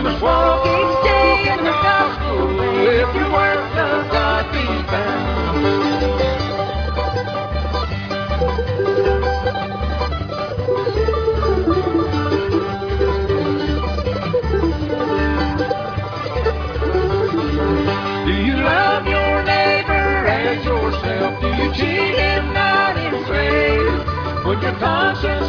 Walk each day in the gospel. If your work does God be found. Do you love your neighbor as yourself? Do you cheat him not in trade? When your conscience